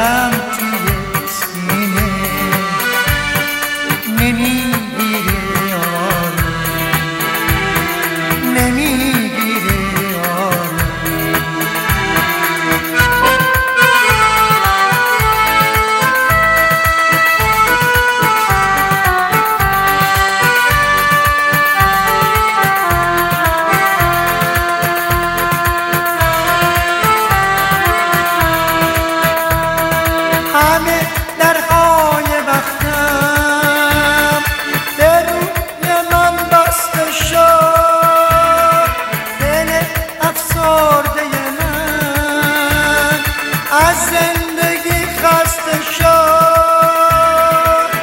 دلم توی سینه نمیگیره آروم، نمیگیره آروم. همه درهای وقتم به روی من بسته شد، دل افسرده من از زندگی خسته شد.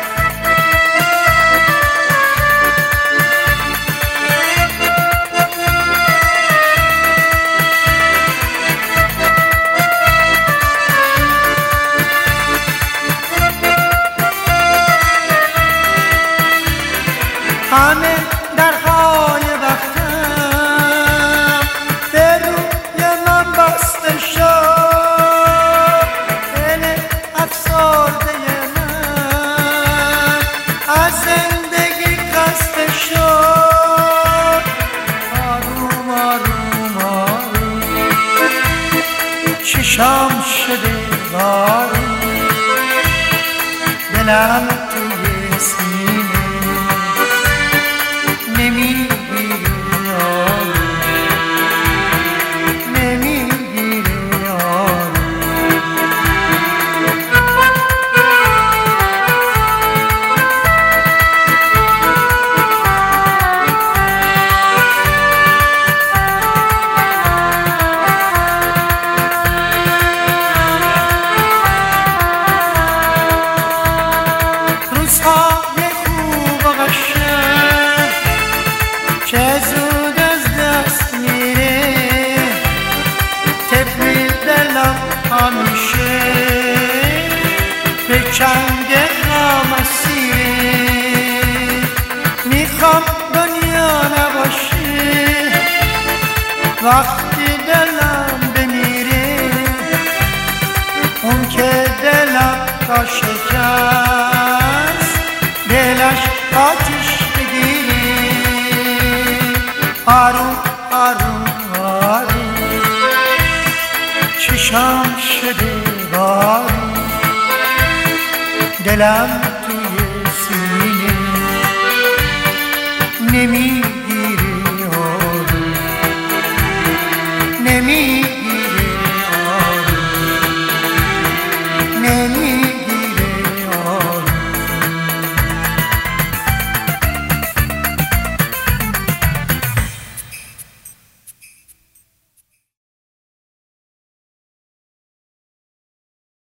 همه درهای وقتم به روی من بسته شد، دل افسرده من از زندگی خسته شد. آروم آروم آروم چشام شده آروم، دلم توی سینه نمیگیره آروم، نمیگیره آروم. روزهای خوب و قشنگ چه زود از دست میره، طفل دلم همیشه به چنگ غم اسیره. میخوام دنیا نباشه وقتی دلم بمیره، اون که دلم تا شکست دلش آتیش بگیره. آروم آروم آروم چشام شده آروم، دلم توی سینه نمیگیره